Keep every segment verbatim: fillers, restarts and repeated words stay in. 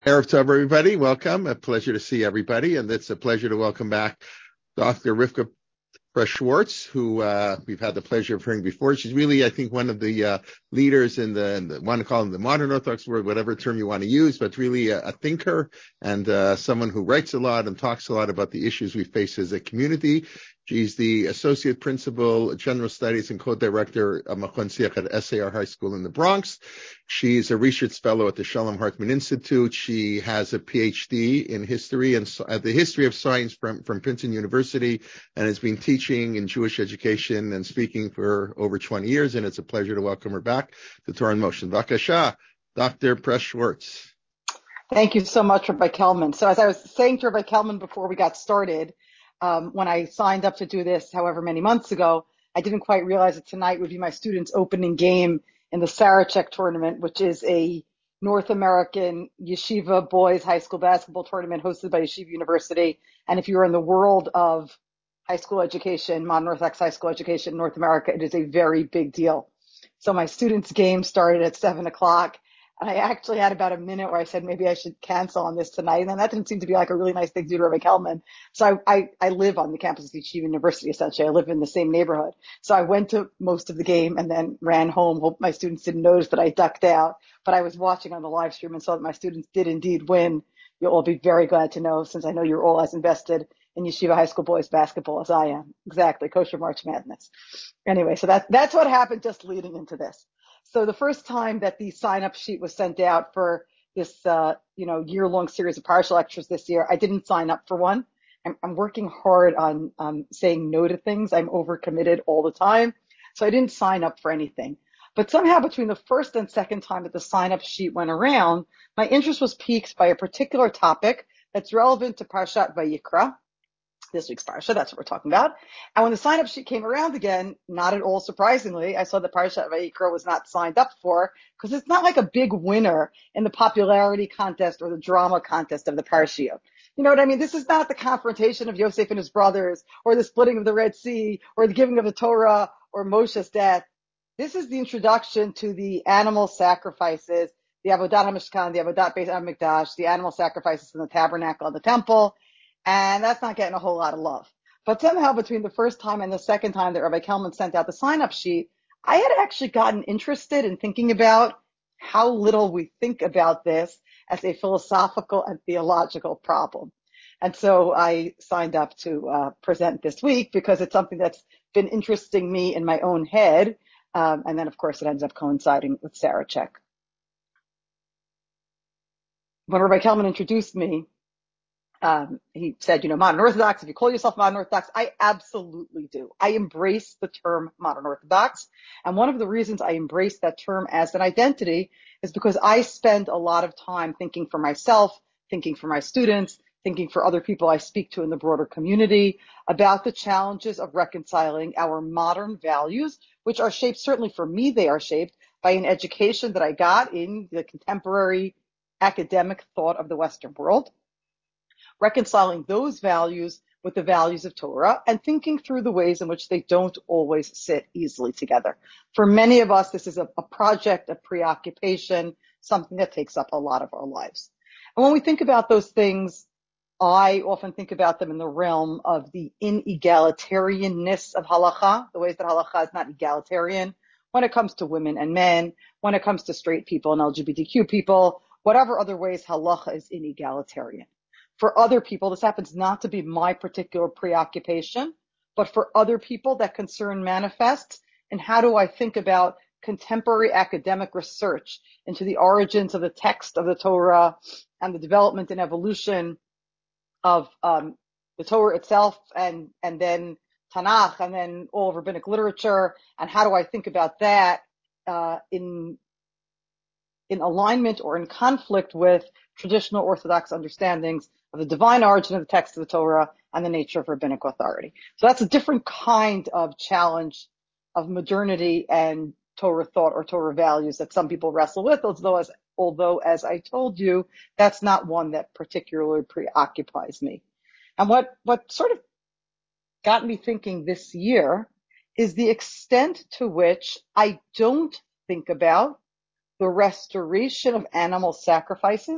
Erev Tov, everybody. Welcome. A pleasure to see everybody. And it's a pleasure to welcome back Doctor Rivka Schwartz, who uh, we've had the pleasure of hearing before. She's really, I think, one of the uh, leaders in the, in the, want to call them the modern Orthodox world, whatever term you want to use, but really a, a thinker and uh, someone who writes a lot and talks a lot about the issues we face as a community. She's the Associate Principal, General Studies and Co-Director of Machon Siach at S A R High School in the Bronx. She's a research fellow at the Shalom Hartman Institute. She has a P H D in history and uh, the history of science from, from Princeton University, and has been teaching in Jewish education and speaking for over twenty years. And it's a pleasure to welcome her back to Torah in Motion. Vakasha, Doctor Press Schwartz. Thank you so much, Rabbi Kelman. So as I was saying to Rabbi Kelman before we got started, um, when I signed up to do this however many months ago, I didn't quite realize that tonight would be my students' opening game in the Sarachek tournament, which is a North American yeshiva boys high school basketball tournament hosted by Yeshiva University. And if you're in the world of high school education, modern Orthodox high school education in North America, it is a very big deal. So my students' game started at seven o'clock. And I actually had about a minute where I said maybe I should cancel on this tonight. And then that didn't seem to be like a really nice thing to do to Rabbi Kelman. So I, I, I live on the campus of Yeshiva University, essentially. I live in the same neighborhood. So I went to most of the game and then ran home. Hope my students didn't notice that I ducked out. But I was watching on the live stream and saw that my students did indeed win. You'll all be very glad to know, since I know you're all as invested in Yeshiva high school boys basketball as I am. Exactly. Kosher March Madness. Anyway, so that, that's what happened just leading into this. So the first time that the sign-up sheet was sent out for this, uh, you know, year-long series of partial lectures this year, I didn't sign up for one. I'm, I'm working hard on um, saying no to things. I'm overcommitted all the time. So I didn't sign up for anything. But somehow between the first and second time that the sign-up sheet went around, my interest was piqued by a particular topic that's relevant to Parshat Vayikra, this week's Parsha. That's what we're talking about. And when the sign-up sheet came around again, not at all surprisingly, I saw that Parshat Vayikra was not signed up for, because it's not like a big winner in the popularity contest or the drama contest of the Parsha. You know what I mean? This is not the confrontation of Yosef and his brothers, or the splitting of the Red Sea, or the giving of the Torah, or Moshe's death. This is the introduction to the animal sacrifices, the Avodat HaMishkan, the Avodat Beit HaMikdash, the animal sacrifices in the tabernacle and the temple. And that's not getting a whole lot of love. But somehow between the first time and the second time that Rabbi Kelman sent out the sign-up sheet, I had actually gotten interested in thinking about how little we think about this as a philosophical and theological problem. And so I signed up to uh, present this week because it's something that's been interesting me in my own head. Um, and then, of course, it ends up coinciding with Sarachek. When Rabbi Kelman introduced me, Um, he said, you know, modern Orthodox, if you call yourself modern Orthodox, I absolutely do. I embrace the term modern Orthodox. And one of the reasons I embrace that term as an identity is because I spend a lot of time thinking for myself, thinking for my students, thinking for other people I speak to in the broader community about the challenges of reconciling our modern values, which are shaped, certainly for me, they are shaped by an education that I got in the contemporary academic thought of the Western world. Reconciling those values with the values of Torah and thinking through the ways in which they don't always sit easily together. For many of us, this is a, a project, a preoccupation, something that takes up a lot of our lives. And when we think about those things, I often think about them in the realm of the inegalitarianness of halacha, the ways that halacha is not egalitarian when it comes to women and men, when it comes to straight people and L G B T Q people, whatever other ways halacha is inegalitarian. For other people, this happens not to be my particular preoccupation, but for other people that concern manifests. And how do I think about contemporary academic research into the origins of the text of the Torah and the development and evolution of um, the Torah itself, and and then Tanakh, and then all of rabbinic literature, and how do I think about that uh, in in alignment or in conflict with traditional Orthodox understandings of the divine origin of the text of the Torah and the nature of rabbinic authority. So that's a different kind of challenge of modernity and Torah thought or Torah values that some people wrestle with, although as, although as I told you, that's not one that particularly preoccupies me. And what, what sort of got me thinking this year is the extent to which I don't think about the restoration of animal sacrifices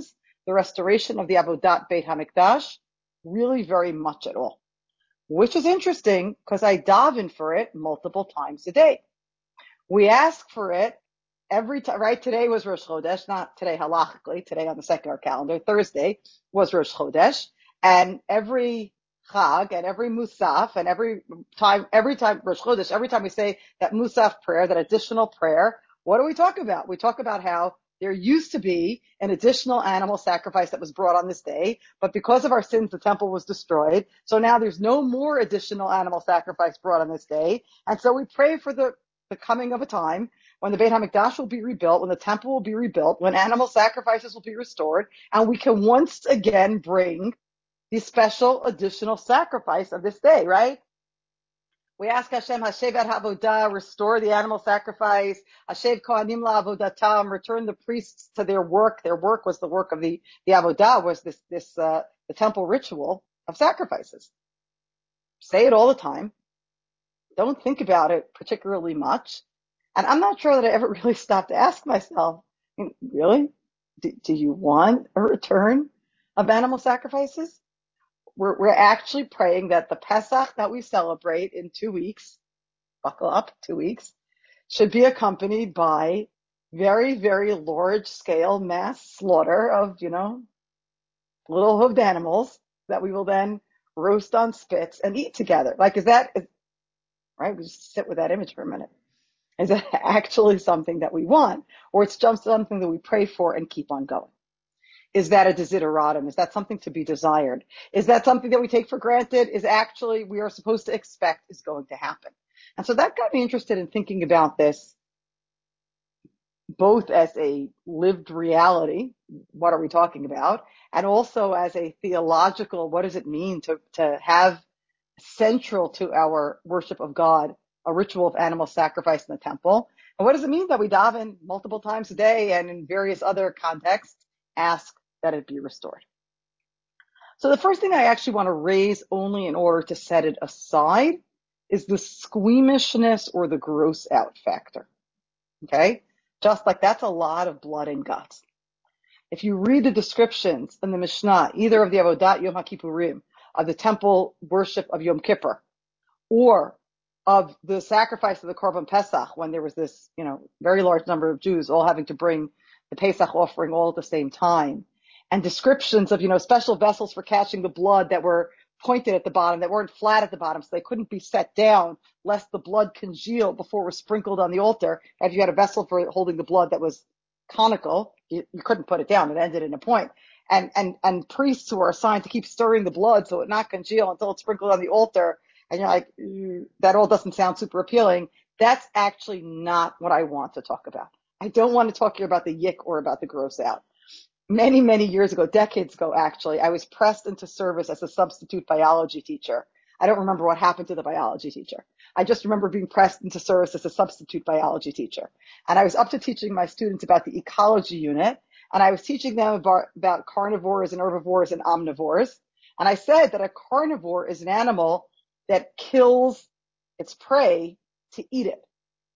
the restoration of the Avodat Beit HaMikdash? Really very much at all. Which is interesting because I daven for it multiple times a day. We ask for it every time, right? Today was Rosh Chodesh, not today halachically, today on the secular calendar. Thursday was Rosh Chodesh, and every Chag and every Musaf and every time, every time Rosh Chodesh, every time we say that Musaf prayer, that additional prayer, what do we talk about? We talk about how there used to be an additional animal sacrifice that was brought on this day, but because of our sins, the temple was destroyed. So now there's no more additional animal sacrifice brought on this day. And so we pray for the, the coming of a time when the Beit HaMikdash will be rebuilt, when the temple will be rebuilt, when animal sacrifices will be restored, and we can once again bring the special additional sacrifice of this day, right? We ask Hashem, Hashev et havodah, restore the animal sacrifice. Hashev kohanim la'avodatam, return the priests to their work. Their work was the work of the, the avodah, was this, this, uh, the temple ritual of sacrifices. Say it all the time. Don't think about it particularly much. And I'm not sure that I ever really stopped to ask myself, really? Do, do you want a return of animal sacrifices? We're, we're actually praying that the Pesach that we celebrate in two weeks, buckle up, two weeks, should be accompanied by very, very large scale mass slaughter of, you know, little hooved animals that we will then roast on spits and eat together. Like, is that, is, right? We just sit with that image for a minute. Is that actually something that we want? Or it's just something that we pray for and keep on going? Is that a desideratum? Is that something to be desired? Is that something that we take for granted is actually we are supposed to expect is going to happen? And so that got me interested in thinking about this both as a lived reality, what are we talking about, and also as a theological, what does it mean to, to have central to our worship of God a ritual of animal sacrifice in the temple? And what does it mean that we daven multiple times a day and in various other contexts ask that it be restored? So the first thing I actually want to raise, only in order to set it aside, is the squeamishness or the gross out factor. Okay? Just like that's a lot of blood and guts. If you read the descriptions in the Mishnah, either of the Avodat Yom HaKippurim, of the temple worship of Yom Kippur, or of the sacrifice of the Korban Pesach, when there was this, you know, very large number of Jews all having to bring the Pesach offering all at the same time, and descriptions of, you know, special vessels for catching the blood that were pointed at the bottom, that weren't flat at the bottom, so they couldn't be set down lest the blood congeal before it was sprinkled on the altar. If you had a vessel for holding the blood that was conical, you, you couldn't put it down. It ended in a point. And, and, and priests who are assigned to keep stirring the blood so it not congeal until it's sprinkled on the altar. And you're like, that all doesn't sound super appealing. That's actually not what I want to talk about. I don't want to talk here about the yick or about the gross out. Many, many years ago, decades ago actually, I was pressed into service as a substitute biology teacher. I don't remember what happened to the biology teacher. I just remember being pressed into service as a substitute biology teacher. And I was up to teaching my students about the ecology unit, and I was teaching them about, about carnivores and herbivores and omnivores. And I said that a carnivore is an animal that kills its prey to eat it.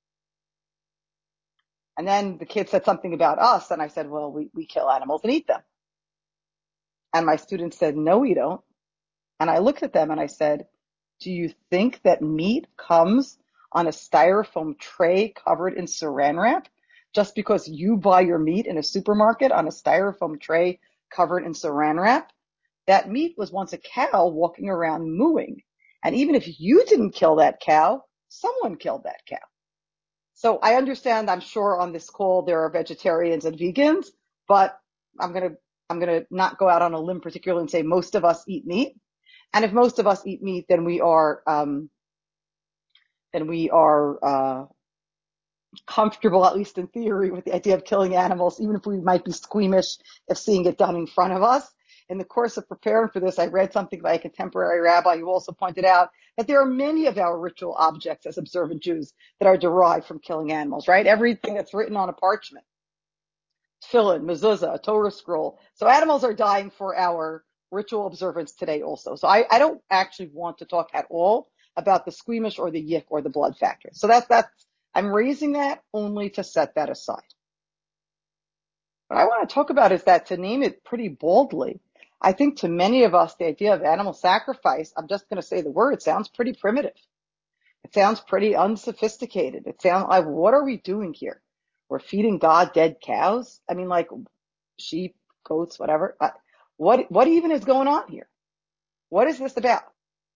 And then the kid said something about us, and I said, well, we, we kill animals and eat them. And my students said, no, we don't. And I looked at them and I said, do you think that meat comes on a styrofoam tray covered in saran wrap just because you buy your meat in a supermarket on a styrofoam tray covered in saran wrap? That meat was once a cow walking around mooing. And even if you didn't kill that cow, someone killed that cow. So I understand, I'm sure on this call there are vegetarians and vegans, but I'm going to, I'm going to not go out on a limb particularly and say most of us eat meat. And if most of us eat meat, then we are, um, then we are, uh, comfortable, at least in theory, with the idea of killing animals, even if we might be squeamish of seeing it done in front of us. In the course of preparing for this, I read something by a contemporary rabbi who also pointed out that there are many of our ritual objects as observant Jews that are derived from killing animals, right? Everything that's written on a parchment, tefillin, mezuzah, a Torah scroll. So animals are dying for our ritual observance today also. So I, I don't actually want to talk at all about the squeamish or the yick or the blood factor. So that's, that's, I'm raising that only to set that aside. What I want to talk about is that, to name it pretty boldly, I think to many of us, the idea of animal sacrifice, I'm just going to say the word, sounds pretty primitive. It sounds pretty unsophisticated. It sounds like, what are we doing here? We're feeding God dead cows? I mean, like sheep, goats, whatever. What, what even is going on here? What is this about?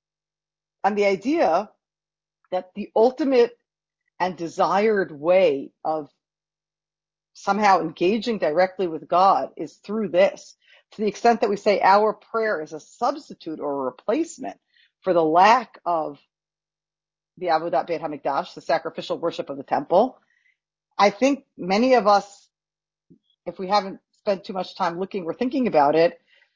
And the idea that the ultimate and desired way of somehow engaging directly with God is through this, to the extent that we say our prayer is a substitute or a replacement for the lack of the Avodat Beit HaMikdash, the sacrificial worship of the temple. I think many of us, if we haven't spent too much time looking or thinking about it,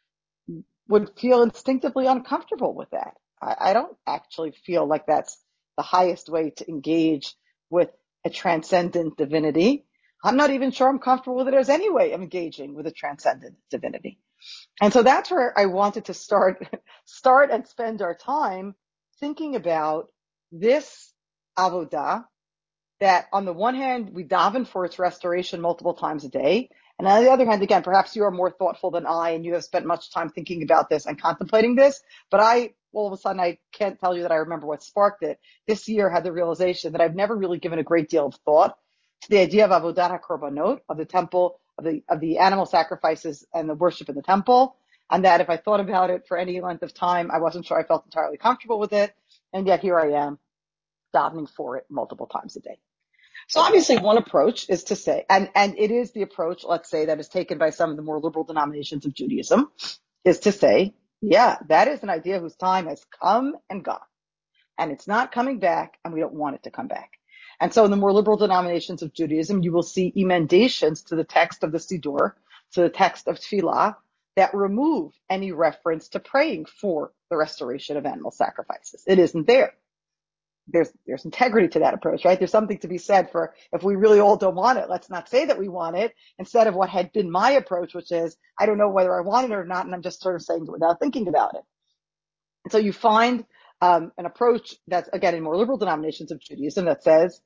would feel instinctively uncomfortable with that. I, I don't actually feel like that's the highest way to engage with a transcendent divinity. I'm not even sure I'm comfortable with it as any way of engaging with a transcendent divinity. And so that's where I wanted to start, start and spend our time thinking about this avodah, that on the one hand, we daven for its restoration multiple times a day. And on the other hand, again, perhaps you are more thoughtful than I, and you have spent much time thinking about this and contemplating this. But I, all of a sudden, I can't tell you that I remember what sparked it. This year had the realization that I've never really given a great deal of thought to the idea of avodat hakorbanot, of the temple, of the, of the animal sacrifices and the worship in the temple. And that if I thought about it for any length of time, I wasn't sure I felt entirely comfortable with it. And yet here I am, davening for it multiple times a day. So obviously one approach is to say, and, and it is the approach, let's say, that is taken by some of the more liberal denominations of Judaism, is to say, yeah, that is an idea whose time has come and gone. And it's not coming back, and we don't want it to come back. And so in the more liberal denominations of Judaism, you will see emendations to the text of the Siddur, to the text of Tefillah, that remove any reference to praying for the restoration of animal sacrifices. It isn't there. There's, there's integrity to that approach, right? There's something to be said for, if we really all don't want it, let's not say that we want it, instead of what had been my approach, which is, I don't know whether I want it or not, and I'm just sort of saying it without thinking about it. And so you find um, an approach that's, again, in more liberal denominations of Judaism that says,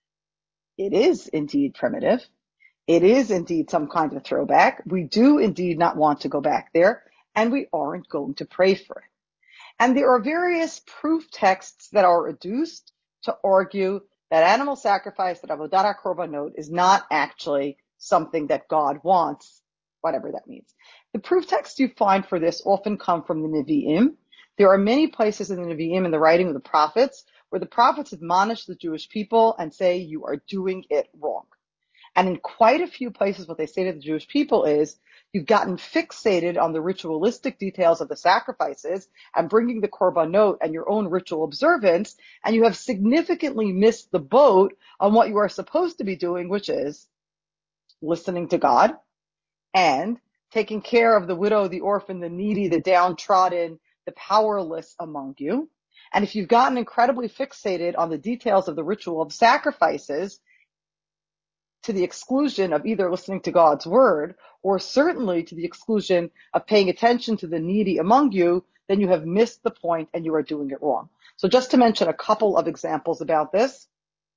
it is indeed primitive. It is indeed some kind of throwback. We do indeed not want to go back there, and we aren't going to pray for it. And there are various proof texts that are adduced to argue that animal sacrifice, that avodat hakorbanot, is not actually something that God wants, whatever that means. The proof texts you find for this often come from the Nevi'im. There are many places in the Nevi'im, in the writing of the prophets, where the prophets admonish the Jewish people and say, you are doing it wrong. And in quite a few places, what they say to the Jewish people is, you've gotten fixated on the ritualistic details of the sacrifices and bringing the korbanot and your own ritual observance, and you have significantly missed the boat on what you are supposed to be doing, which is listening to God and taking care of the widow, the orphan, the needy, the downtrodden, the powerless among you. And if you've gotten incredibly fixated on the details of the ritual of sacrifices, to the exclusion of either listening to God's word, or certainly to the exclusion of paying attention to the needy among you, then you have missed the point and you are doing it wrong. So just to mention a couple of examples about this,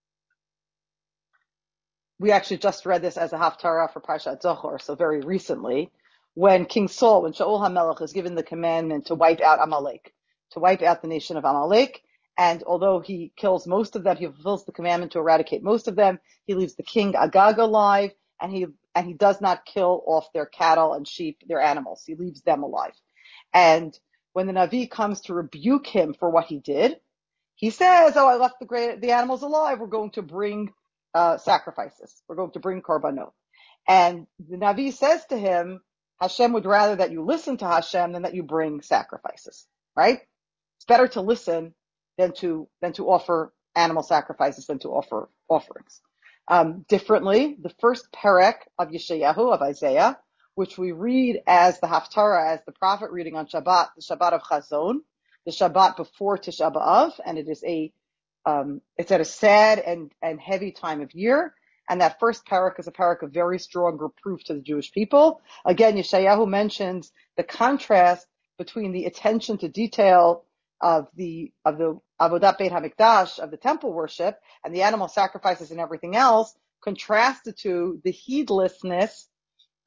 we actually just read this as a haftarah for Parshat Zohar, so very recently, when King Saul, when Shaul HaMelech is given the commandment to wipe out Amalek, to wipe out the nation of Amalek. And although he kills most of them, he fulfills the commandment to eradicate most of them. He leaves the king Agag alive, and he and he does not kill off their cattle and sheep, their animals. He leaves them alive. And when the Navi comes to rebuke him for what he did, he says, "Oh, I left the great the animals alive. We're going to bring uh, sacrifices. We're going to bring korbanot." And the Navi says to him, "Hashem would rather that you listen to Hashem than that you bring sacrifices." Right? It's better to listen than to than to offer animal sacrifices, than to offer offerings. Um, differently, the first perek of Yeshayahu, of Isaiah, which we read as the Haftarah, as the prophet reading on Shabbat, the Shabbat of Chazon, the Shabbat before Tisha B'Av, and it is a um, it's at a sad and and heavy time of year. And that first perek is a perek of very strong reproof to the Jewish people. Again, Yeshayahu mentions the contrast between the attention to detail of the of the Avodat Beit HaMikdash, of the temple worship, and the animal sacrifices and everything else, contrasted to the heedlessness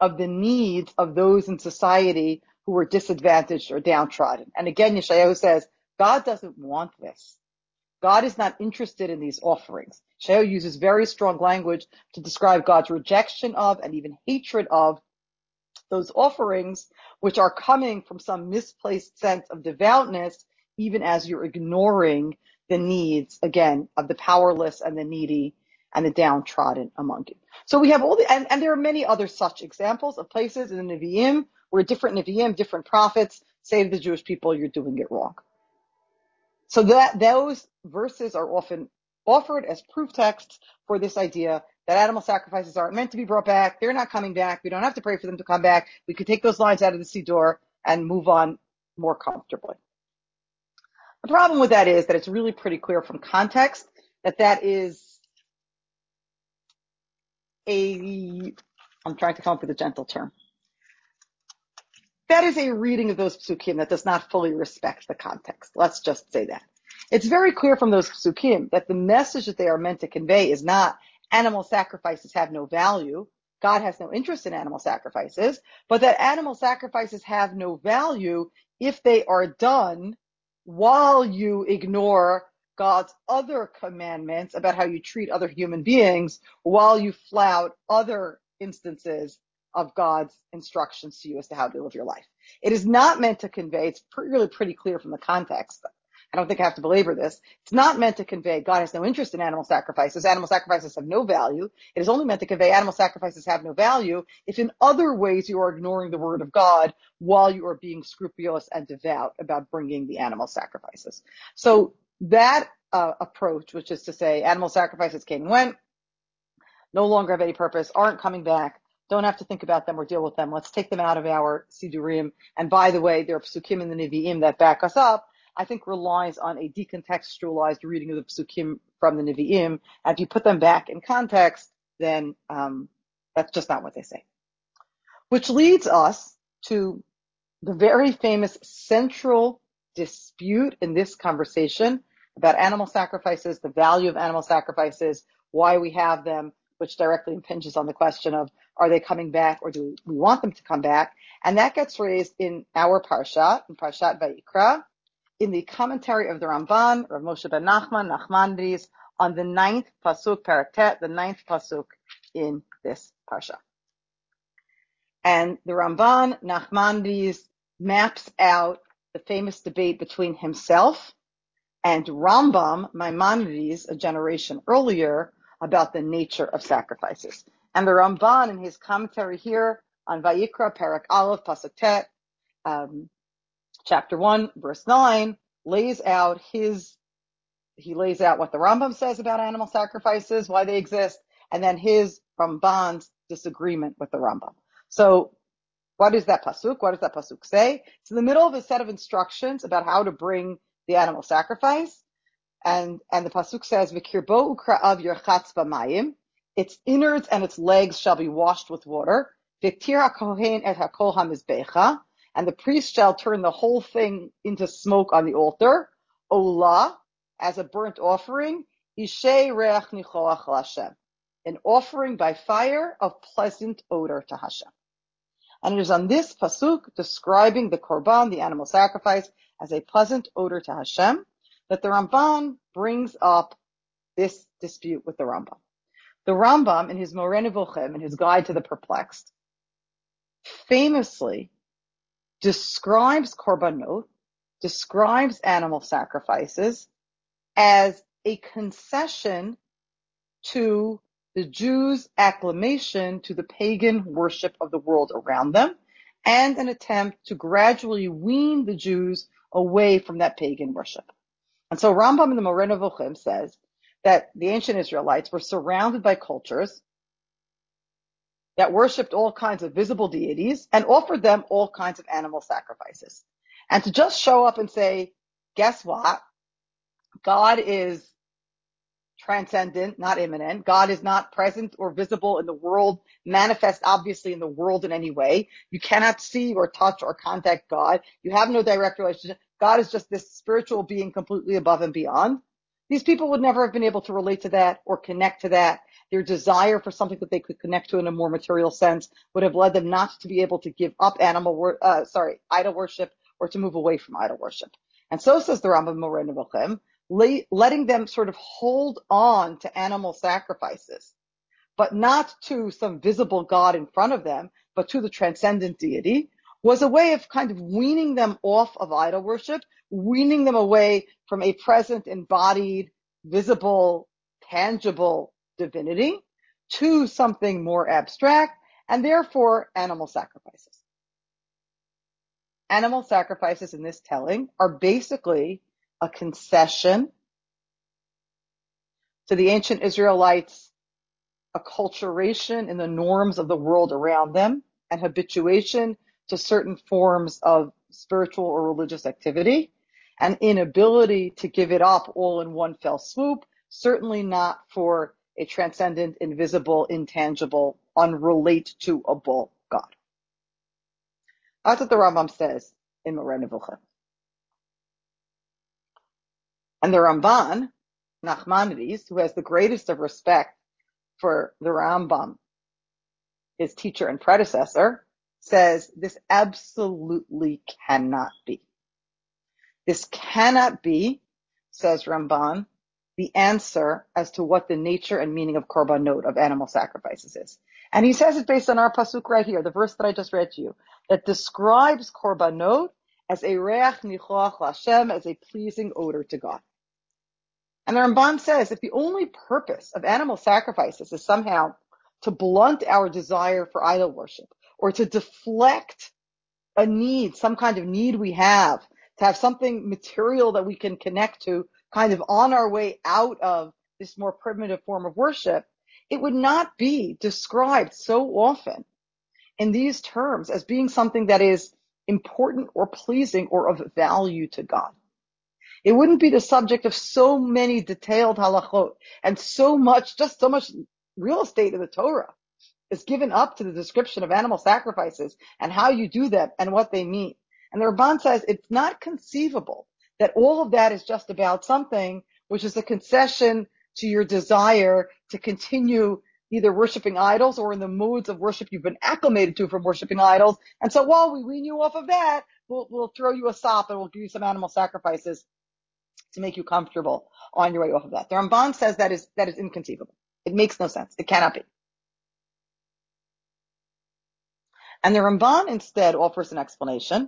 of the needs of those in society who were disadvantaged or downtrodden. And again, Yeshayahu says, God doesn't want this. God is not interested in these offerings. Yeshayahu uses very strong language to describe God's rejection of and even hatred of those offerings, which are coming from some misplaced sense of devoutness, even as you're ignoring the needs, again, of the powerless and the needy and the downtrodden among you. So we have all the, and, and there are many other such examples of places in the Nevi'im where different Nevi'im, different prophets say to the Jewish people, you're doing it wrong. So that, those verses are often offered as proof texts for this idea that animal sacrifices aren't meant to be brought back. They're not coming back. We don't have to pray for them to come back. We could take those lines out of the Siddur and move on more comfortably. The problem with that is that it's really pretty clear from context that that is a, I'm trying to come up with a gentle term. That is a reading of those psukim that does not fully respect the context. Let's just say that. It's very clear from those psukim that the message that they are meant to convey is not animal sacrifices have no value. God has no interest in animal sacrifices, but that animal sacrifices have no value if they are done while you ignore God's other commandments about how you treat other human beings, while you flout other instances of God's instructions to you as to how to live your life. It is not meant to convey, it's really pretty clear from the context. I don't think I have to belabor this. It's not meant to convey God has no interest in animal sacrifices. Animal sacrifices have no value. It is only meant to convey animal sacrifices have no value if in other ways you are ignoring the word of God while you are being scrupulous and devout about bringing the animal sacrifices. So that uh, approach, which is to say animal sacrifices came and went, no longer have any purpose, aren't coming back, don't have to think about them or deal with them. Let's take them out of our Sidurim. And by the way, there are psukim in the Nevi'im that back us up. I think relies on a decontextualized reading of the psukim from the Nevi'im. And if you put them back in context, then um, that's just not what they say. Which leads us to the very famous central dispute in this conversation about animal sacrifices, the value of animal sacrifices, why we have them, which directly impinges on the question of, are they coming back or do we want them to come back? And that gets raised in our Parshat, in Parshat Vayikra, in the commentary of the Ramban, Rav Moshe ben Nachman, Nachmanides, on the ninth pasuk, Parak Tet, the ninth pasuk in this Parsha. And the Ramban, Nachmanides, maps out the famous debate between himself and Rambam, Maimonides, a generation earlier, about the nature of sacrifices. And the Ramban, in his commentary here on Vayikra, Parak Aleph, Pasuk Tet, um, chapter one, verse nine, lays out his, he lays out what the Rambam says about animal sacrifices, why they exist, and then his, Ramban's, disagreement with the Rambam. So, what is that pasuk? What does that pasuk say? It's in the middle of a set of instructions about how to bring the animal sacrifice. And, and the pasuk says, V'kirbo ukra'av yerchatz b'mayim. Its innards and its legs shall be washed with water. V'ktir ha'kohen et ha'kol ha'mizbecha. And the priest shall turn the whole thing into smoke on the altar. Olah, as a burnt offering. Ishei reach nichoach l'Hashem. An offering by fire of pleasant odor to Hashem. And it is on this pasuk describing the korban, the animal sacrifice, as a pleasant odor to Hashem, that the Ramban brings up this dispute with the Rambam. The Rambam, in his Moreh Nevuchim, in his Guide to the Perplexed, famously describes korbanot, describes animal sacrifices as a concession to the Jews' acclamation to the pagan worship of the world around them, and an attempt to gradually wean the Jews away from that pagan worship. And so Rambam in the Moreh Nevuchim says that the ancient Israelites were surrounded by cultures that worshipped all kinds of visible deities and offered them all kinds of animal sacrifices. And to just show up and say, guess what? God is transcendent, not immanent. God is not present or visible in the world, manifest obviously in the world in any way. You cannot see or touch or contact God. You have no direct relationship. God is just this spiritual being completely above and beyond. these people would never have been able to relate to that or connect to that. Their desire for something that they could connect to in a more material sense would have led them not to be able to give up animal, wor- uh, sorry, idol worship or to move away from idol worship. And so says the Rambam Moreh Nevuchim, letting them sort of hold on to animal sacrifices, but not to some visible God in front of them, but to the transcendent deity, was a way of kind of weaning them off of idol worship, weaning them away from a present, embodied, visible, tangible divinity to something more abstract, and therefore animal sacrifices. Animal sacrifices in this telling are basically a concession to the ancient Israelites' acculturation in the norms of the world around them and habituation to certain forms of spiritual or religious activity, and inability to give it up all in one fell swoop, certainly not for a transcendent, invisible, intangible, unrelate-to-able God. That's what the Rambam says in Moreh Nevuchim. And the Ramban, Nachmanides, who has the greatest of respect for the Rambam, his teacher and predecessor, says this absolutely cannot be. This cannot be, says Ramban, the answer as to what the nature and meaning of korbanot, of animal sacrifices, is. And he says it based on our pasuk right here, the verse that I just read to you, that describes korbanot as a reach nichoach l'Hashem, as a pleasing odor to God. And the Ramban says if the only purpose of animal sacrifices is somehow to blunt our desire for idol worship, or to deflect a need, some kind of need we have, to have something material that we can connect to kind of on our way out of this more primitive form of worship, it would not be described so often in these terms as being something that is important or pleasing or of value to God. It wouldn't be the subject of so many detailed halachot and so much, just so much real estate in the Torah is given up to the description of animal sacrifices and how you do them and what they mean. And the Ramban says it's not conceivable that all of that is just about something which is a concession to your desire to continue either worshiping idols or in the modes of worship you've been acclimated to from worshiping idols. And so while we wean you off of that, we'll, we'll throw you a sop and we'll give you some animal sacrifices to make you comfortable on your way off of that. The Ramban says that is, that is inconceivable. It makes no sense. It cannot be. And the Ramban instead offers an explanation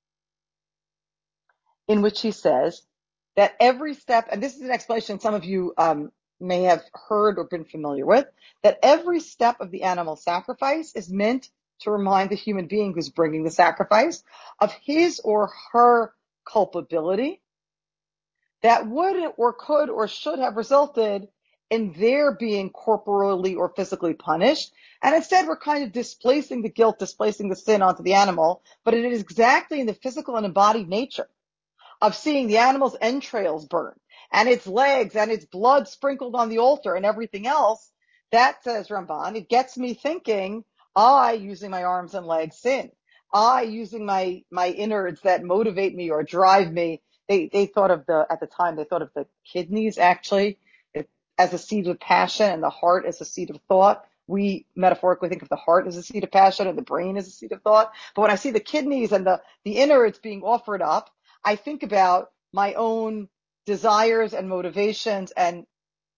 in which he says that every step, and this is an explanation some of you um, may have heard or been familiar with, that every step of the animal sacrifice is meant to remind the human being who's bringing the sacrifice of his or her culpability that would or could or should have resulted in their being corporally or physically punished. And instead, we're kind of displacing the guilt, displacing the sin onto the animal. But it is exactly in the physical and embodied nature of seeing the animal's entrails burned and its legs and its blood sprinkled on the altar and everything else. That, says Ramban, it gets me thinking, I, using my arms and legs, sin. I, using my, my innards that motivate me or drive me. They, they thought of the, at the time, they thought of the kidneys actually as a seed of passion and the heart as a seed of thought. We metaphorically think of the heart as a seed of passion and the brain as a seed of thought. But when I see the kidneys and the, the innards being offered up, I think about my own desires and motivations, and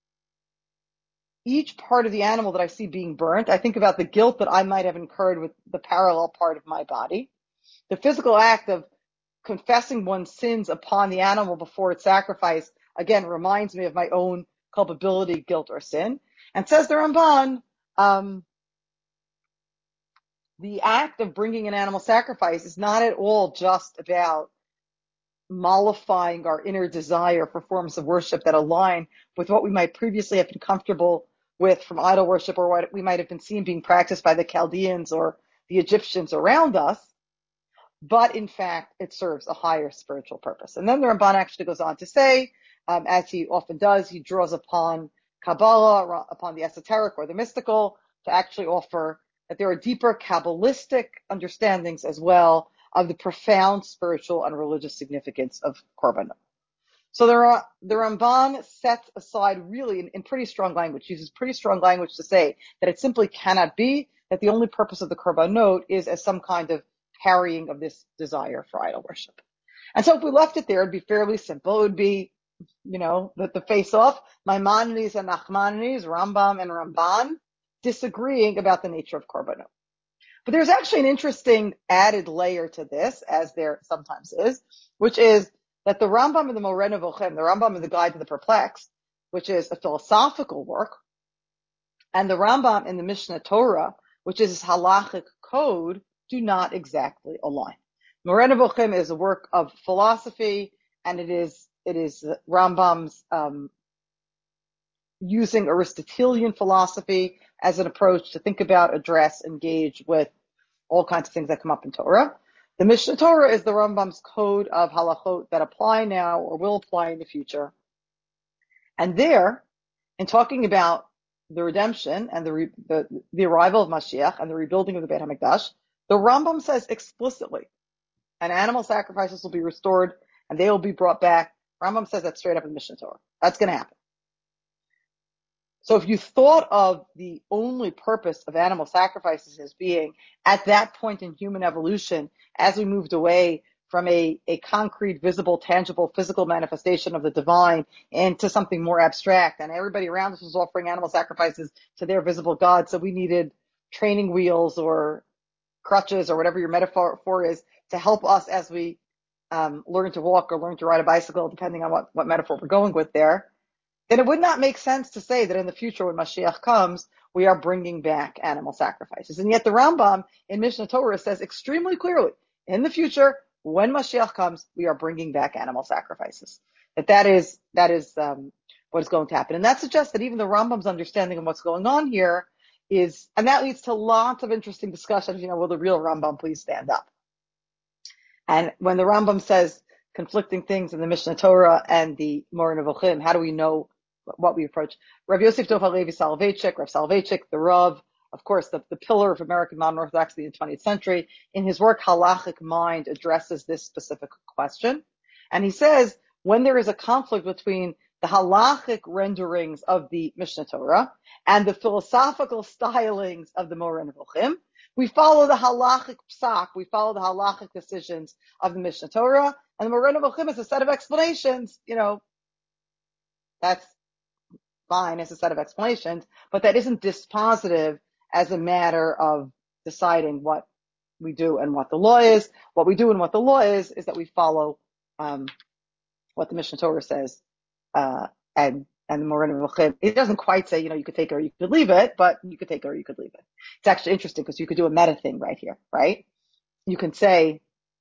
each part of the animal that I see being burnt, I think about the guilt that I might have incurred with the parallel part of my body. The physical act of confessing one's sins upon the animal before its sacrifice, again, reminds me of my own culpability, guilt, or sin. And says the Ramban, um, the act of bringing an animal sacrifice is not at all just about mollifying our inner desire for forms of worship that align with what we might previously have been comfortable with from idol worship, or what we might have been seen being practiced by the Chaldeans or the Egyptians around us. But in fact, it serves a higher spiritual purpose. And then the Ramban actually goes on to say, um, as he often does, he draws upon Kabbalah, upon the esoteric or the mystical, to actually offer that there are deeper Kabbalistic understandings as well of the profound spiritual and religious significance of korbanot. So the, the Ramban sets aside really in, in pretty strong language, uses pretty strong language to say that it simply cannot be, that the only purpose of the korbanot is as some kind of carrying of this desire for idol worship. And so if we left it there, it'd be fairly simple. It would be, you know, the, the face-off, Maimonides and Nachmanides, Rambam and Ramban, disagreeing about the nature of korbanot. But there's actually an interesting added layer to this, as there sometimes is, which is that the Rambam in the Moreh Nevuchim, the Rambam in the Guide to the Perplexed, which is a philosophical work, and the Rambam in the Mishnah Torah, which is halachic code, do not exactly align. Moreh Nevuchim is a work of philosophy, and it is it is Rambam's um, using Aristotelian philosophy as an approach to think about, address, engage with all kinds of things that come up in Torah. The Mishnah Torah is the Rambam's code of halachot that apply now or will apply in the future. And there, in talking about the redemption and the, re, the, the arrival of Mashiach and the rebuilding of the Beit HaMikdash, the Rambam says explicitly, and animal sacrifices will be restored and they will be brought back. Rambam says that straight up in the Mishnah Torah. That's going to happen. So if you thought of the only purpose of animal sacrifices as being at that point in human evolution, as we moved away from a, a concrete, visible, tangible, physical manifestation of the divine into something more abstract, and everybody around us was offering animal sacrifices to their visible God, so we needed training wheels or crutches or whatever your metaphor for is to help us as we um, learn to walk or learn to ride a bicycle, depending on what, what metaphor we're going with there, then it would not make sense to say that in the future when Mashiach comes, we are bringing back animal sacrifices. And yet the Rambam in Mishnah Torah says extremely clearly, in the future, when Mashiach comes, we are bringing back animal sacrifices. That that is, that is, um, what is going to happen. And that suggests that even the Rambam's understanding of what's going on here is, and that leads to lots of interesting discussions. You know, will the real Rambam please stand up? And when the Rambam says conflicting things in the Mishnah Torah and the Moreh Nevuchim, how do we know what we approach? Rav Yosef Dov Halevi Soloveitchik, Rav Soloveitchik, the Rav, of course, the, the pillar of American modern Orthodoxy in the twentieth century, in his work Halachic Mind addresses this specific question. And he says, when there is a conflict between the halachic renderings of the Mishnah Torah and the philosophical stylings of the Moreh Nevuchim, we follow the halachic psak, we follow the halachic decisions of the Mishnah Torah, and the Moreh Nevuchim is a set of explanations, you know, that's fine as a set of explanations, but that isn't dispositive as a matter of deciding what we do and what the law is. What we do and what the law is, is that we follow, um, what the Mishnah Torah says, uh, and, and the Moreh Nevuchim. It doesn't quite say, you know, you could take it or you could leave it, but you could take it or you could leave it. It's actually interesting because you could do a meta thing right here, right? You can say,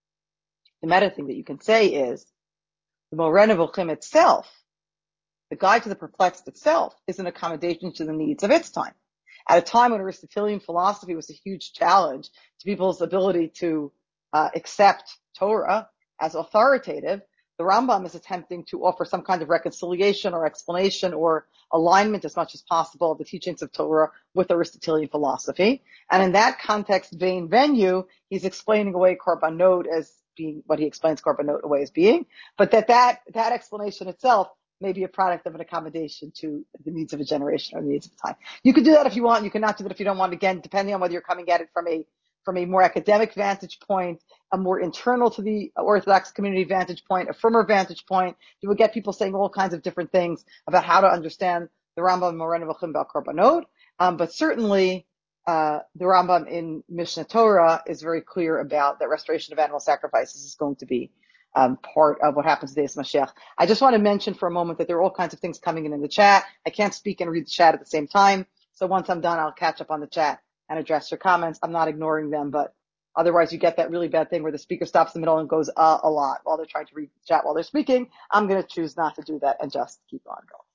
the meta thing that you can say is, the Moreh Nevuchim itself, the Guide to the Perplexed itself, is an accommodation to the needs of its time. At a time when Aristotelian philosophy was a huge challenge to people's ability to uh, accept Torah as authoritative, the Rambam is attempting to offer some kind of reconciliation or explanation or alignment as much as possible of the teachings of Torah with Aristotelian philosophy. And in that context, vein, venue, he's explaining away korbanot as being what he explains korbanot away as being, but that that, that explanation itself may be a product of an accommodation to the needs of a generation or the needs of a time. You could do that if you want. You can not do that if you don't want. Again, depending on whether you're coming at it from a from a more academic vantage point, a more internal to the Orthodox community vantage point, a firmer vantage point. You will get people saying all kinds of different things about how to understand the Rambam and Moreh Nevuchim about korbanot. Um, but certainly, uh, the Rambam in Mishnah Torah is very clear about that restoration of animal sacrifices is going to be Um, part of what happens today is Mashiach. I just want to mention for a moment that there are all kinds of things coming in in the chat. I can't speak and read the chat at the same time. So once I'm done, I'll catch up on the chat and address your comments. I'm not ignoring them, but otherwise you get that really bad thing where the speaker stops in the middle and goes uh, a lot while they're trying to read the chat while they're speaking. I'm going to choose not to do that and just keep on going.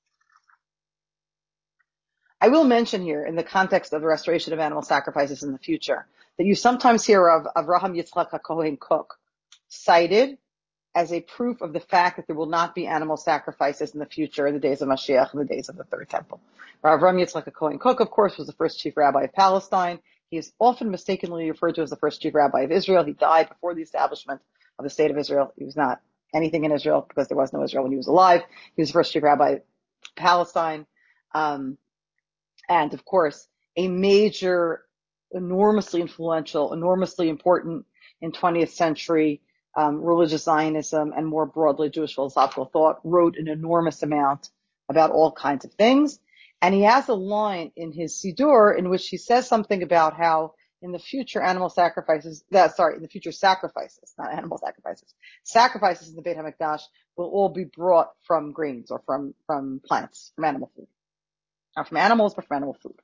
I will mention here in the context of the restoration of animal sacrifices in the future that you sometimes hear of Avraham Yitzchak HaKohen Kook cited as a proof of the fact that there will not be animal sacrifices in the future in the days of Mashiach, in the days of the Third Temple. Avraham Yitzchak HaKohen Kook, of course, was the first chief rabbi of Palestine. He is often mistakenly referred to as the first chief rabbi of Israel. He died before the establishment of the state of Israel. He was not anything in Israel because there was no Israel when he was alive. He was the first chief rabbi of Palestine. Um, and of course, a major, enormously influential, enormously important in twentieth century um, religious Zionism and more broadly Jewish philosophical thought, wrote an enormous amount about all kinds of things. And he has a line in his Siddur in which he says something about how in the future animal sacrifices, that, sorry, in the future sacrifices, not animal sacrifices, sacrifices in the Beit HaMikdash will all be brought from grains or from, from plants, from animal food. Not from animals, but from animal food.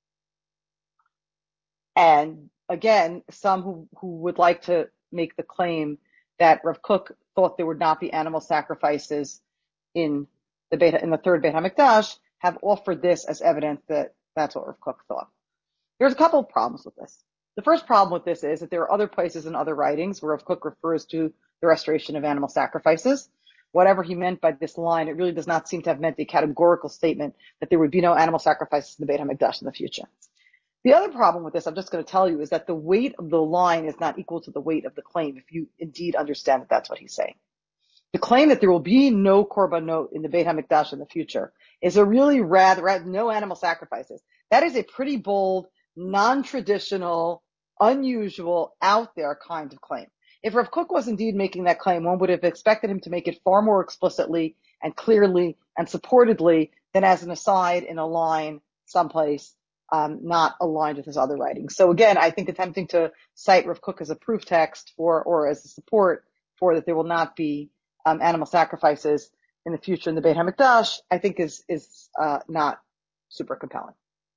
And again, some who, who would like to make the claim that Rav Kook thought there would not be animal sacrifices in the Beit, in the third Beit HaMikdash have offered this as evidence that that's what Rav Kook thought. There's a couple of problems with this. The first problem with this is that there are other places in other writings where Rav Kook refers to the restoration of animal sacrifices. Whatever he meant by this line, it really does not seem to have meant a categorical statement that there would be no animal sacrifices in the Beit HaMikdash in the future. The other problem with this, I'm just going to tell you, is that the weight of the line is not equal to the weight of the claim, if you indeed understand that that's what he's saying. The claim that there will be no korbanot in the Beit HaMikdash in the future is a really rather, rather no animal sacrifices. That is a pretty bold, non-traditional, unusual, out there kind of claim. If Rav Kook was indeed making that claim, one would have expected him to make it far more explicitly and clearly and supportedly than as an aside in a line someplace um, not aligned with his other writings. So again, I think attempting to cite Rav Kook as a proof text for or as a support for that there will not be um, animal sacrifices in the future in the Beit HaMikdash, I think is is uh, not super compelling.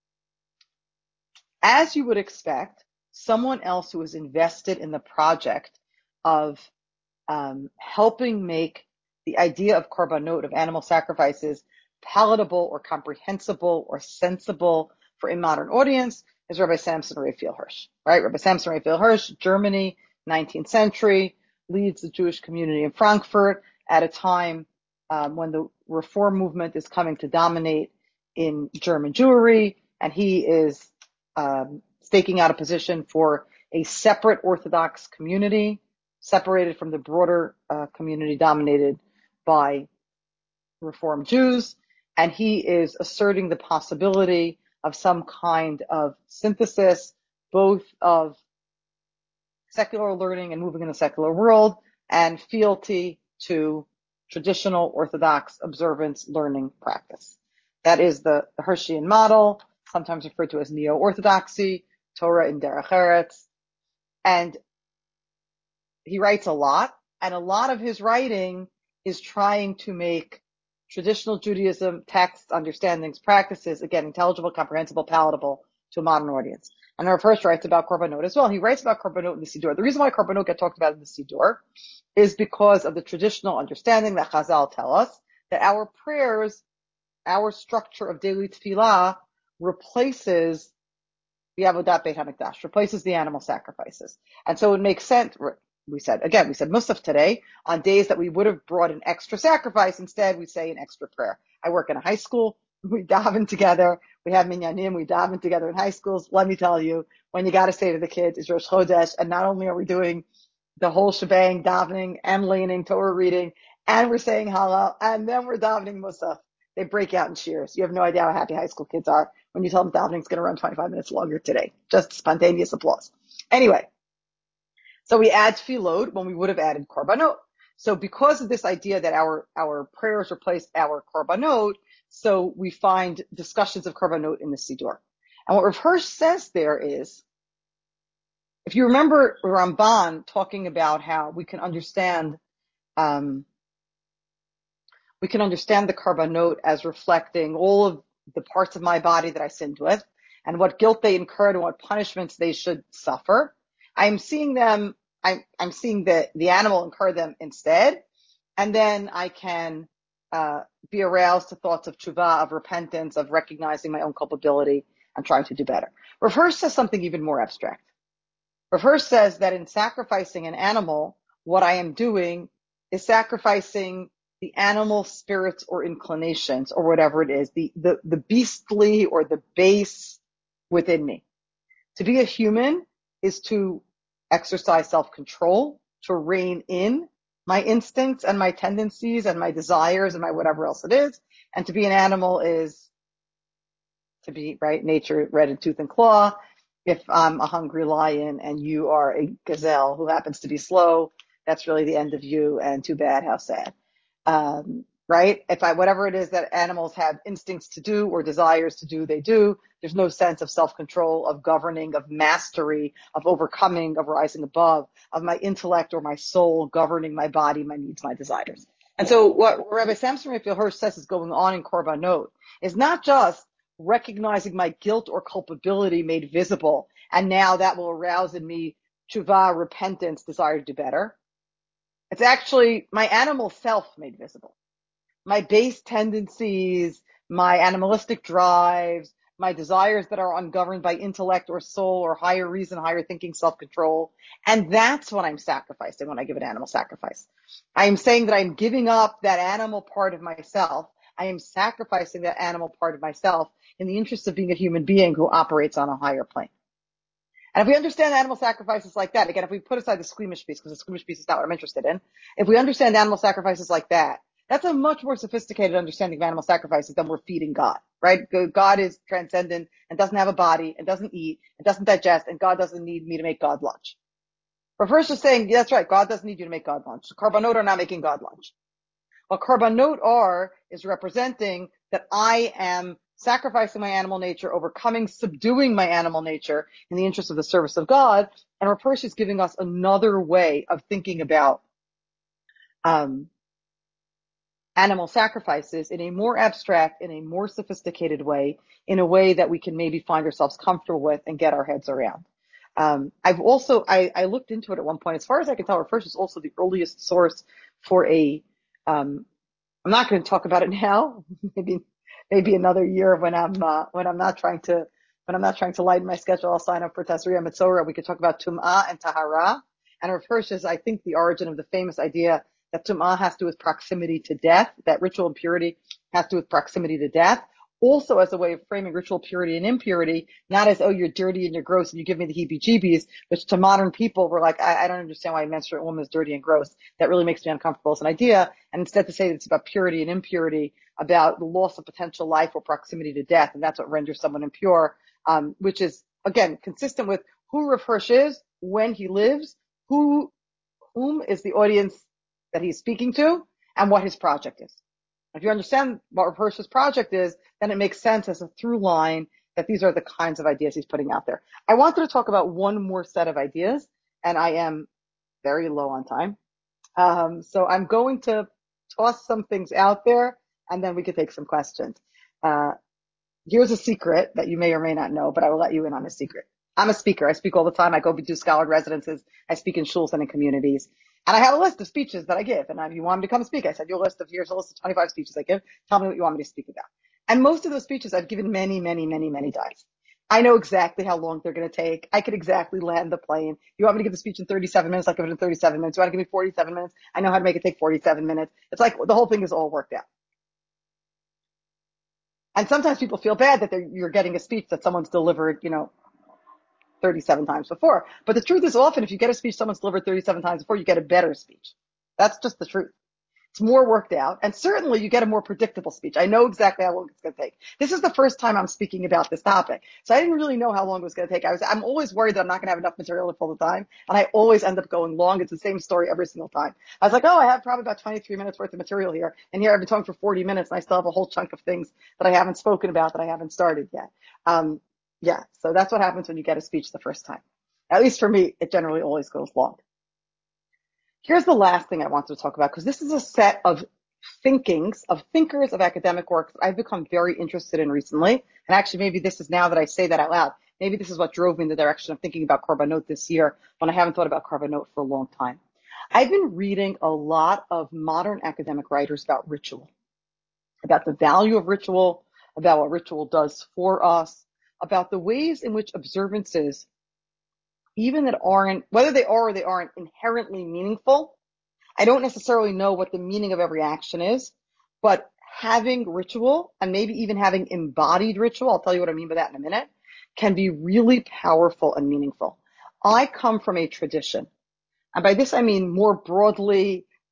As you would expect, someone else who is invested in the project of um, helping make the idea of korbanot, of animal sacrifices, palatable or comprehensible or sensible for a modern audience is Rabbi Samson Raphael Hirsch, right? Rabbi Samson Raphael Hirsch, Germany, nineteenth century, leads the Jewish community in Frankfurt at a time um, when the Reform movement is coming to dominate in German Jewry, and he is um, staking out a position for a separate Orthodox community, separated from the broader uh, community dominated by Reform Jews, and he is asserting the possibility of some kind of synthesis, both of secular learning and moving in the secular world, and fealty to traditional Orthodox observance learning practice. That is the, the Hirschian model, sometimes referred to as neo-Orthodoxy, Torah in Derech Eretz. And he writes a lot, and a lot of his writing is trying to make traditional Judaism texts, understandings, practices, again, intelligible, comprehensible, palatable to a modern audience. And Rav Hirsch writes about korbanot as well. He writes about korbanot in the Siddur. The reason why korbanot get talked about in the Siddur is because of the traditional understanding that Chazal tell us that our prayers, our structure of daily tefillah replaces the Avodat Beit HaMikdash, replaces the animal sacrifices. And so it makes sense. We said, again, we said Musaf today, on days that we would have brought an extra sacrifice, instead we say an extra prayer. I work in a high school, we daven together, we have minyanim, we daven together in high schools. Let me tell you, when you gotta say to the kids, it's Rosh Chodesh, and not only are we doing the whole shebang, davening and leaning, Torah reading, and we're saying Hallel, and then we're davening Musaf. They break out in cheers. You have no idea how happy high school kids are when you tell them davening is going to run twenty-five minutes longer today. Just spontaneous applause. Anyway. So we add tefillot when we would have added korbanot. So because of this idea that our, our prayers replace our korbanot, so we find discussions of korbanot in the Siddur. And what Rav Hirsch says there is, if you remember Ramban talking about how we can understand, um, we can understand the korbanot as reflecting all of the parts of my body that I sinned with, and what guilt they incurred and what punishments they should suffer. I'm seeing them, I'm, I'm seeing the, the animal incur them instead, and then I can uh, be aroused to thoughts of tshuva, of repentance, of recognizing my own culpability and trying to do better. Rav Hirsch says something even more abstract. Rav Hirsch says that in sacrificing an animal, what I am doing is sacrificing the animal spirits or inclinations or whatever it is, the, the, the beastly or the base within me. To be a human is to exercise self-control, to rein in my instincts and my tendencies and my desires and my whatever else it is. And to be an animal is to be, right, nature, red in tooth and claw. If I'm a hungry lion and you are a gazelle who happens to be slow, that's really the end of you, and too bad, how sad. Um, right? If I, whatever it is that animals have instincts to do or desires to do, they do. There's no sense of self-control, of governing, of mastery, of overcoming, of rising above, of my intellect or my soul governing my body, my needs, my desires. And so what Rabbi Samson Raphael Hirsch says is going on in Korbanot is not just recognizing my guilt or culpability made visible, and now that will arouse in me tshuva, repentance, desire to do better. It's actually my animal self made visible. My base tendencies, my animalistic drives, my desires that are ungoverned by intellect or soul or higher reason, higher thinking, self-control. And that's what I'm sacrificing when I give an animal sacrifice. I am saying that I'm giving up that animal part of myself. I am sacrificing that animal part of myself in the interest of being a human being who operates on a higher plane. And if we understand animal sacrifices like that, again, if we put aside the squeamish piece, because the squeamish piece is not what I'm interested in, if we understand animal sacrifices like that, that's a much more sophisticated understanding of animal sacrifices than we're feeding God, right? God is transcendent and doesn't have a body and doesn't eat and doesn't digest, and God doesn't need me to make God lunch. But first just saying, yeah, that's right, God doesn't need you to make God lunch. Korbanot are not making God lunch. What korbanot are is representing that I am sacrificing my animal nature, overcoming, subduing my animal nature in the interest of the service of God. And Rav Hirsch is giving us another way of thinking about um, animal sacrifices in a more abstract, in a more sophisticated way, in a way that we can maybe find ourselves comfortable with and get our heads around. Um, I've also, I, I looked into it at one point. As far as I can tell, Rav Hirsch is also the earliest source for a, um, I'm not going to talk about it now. maybe, maybe another year when I'm, uh, when I'm not trying to, when I'm not trying to lighten my schedule, I'll sign up for Tasriya Mitzorah. We could talk about Tum'ah and Tahara. And Rav Hirsch is, I think, the origin of the famous idea that Tum'ah has to do with proximity to death, that ritual impurity has to do with proximity to death. Also as a way of framing ritual purity and impurity, not as, oh, you're dirty and you're gross and you give me the heebie-jeebies, which to modern people were like, I, I don't understand why a menstruant woman is dirty and gross. That really makes me uncomfortable as an idea. And instead to say that it's about purity and impurity, about the loss of potential life or proximity to death, and that's what renders someone impure, um, which is, again, consistent with who Rav Hirsch is, when he lives, who, whom is the audience that he's speaking to, and what his project is. If you understand what Rav Hirsch's project is, then it makes sense as a through line that these are the kinds of ideas he's putting out there. I wanted to talk about one more set of ideas, and I am very low on time. Um, so I'm going to toss some things out there, and then we can take some questions. Uh, here's a secret that you may or may not know, but I will let you in on a secret. I'm a speaker. I speak all the time. I go do scholar residences. I speak in shuls and in communities. And I have a list of speeches that I give. And if you want me to come speak, I said, your list of, here's a list of twenty-five speeches I give. Tell me what you want me to speak about. And most of those speeches I've given many, many, many, many times. I know exactly how long they're going to take. I could exactly land the plane. You want me to give the speech in thirty-seven minutes? I'll give it in thirty-seven minutes. You want to give me forty-seven minutes? I know how to make it take forty-seven minutes. It's like the whole thing is all worked out. And sometimes people feel bad that you're getting a speech that someone's delivered, you know, thirty-seven times before. But the truth is often if you get a speech someone's delivered thirty-seven times before, you get a better speech. That's just the truth. It's more worked out. And certainly you get a more predictable speech. I know exactly how long it's going to take. This is the first time I'm speaking about this topic. So I didn't really know how long it was going to take. I was, I'm always worried that I'm not going to have enough material to fill the time. And I always end up going long. It's the same story every single time. I was like, oh, I have probably about twenty-three minutes worth of material here. And here I've been talking for forty minutes and I still have a whole chunk of things that I haven't spoken about that I haven't started yet. Um, yeah. So that's what happens when you get a speech the first time. At least for me, it generally always goes long. Here's the last thing I wanted to talk about, because this is a set of thinkings, of thinkers of academic work that I've become very interested in recently. And actually, maybe this is now that I say that out loud, maybe this is what drove me in the direction of thinking about Korbanot this year when I haven't thought about Korbanot for a long time. I've been reading a lot of modern academic writers about ritual, about the value of ritual, about what ritual does for us, about the ways in which observances, even that aren't, whether they are or they aren't inherently meaningful. I don't necessarily know what the meaning of every action is, but having ritual and maybe even having embodied ritual, I'll tell you what I mean by that in a minute, can be really powerful and meaningful. I come from a tradition. And by this, I mean more broadly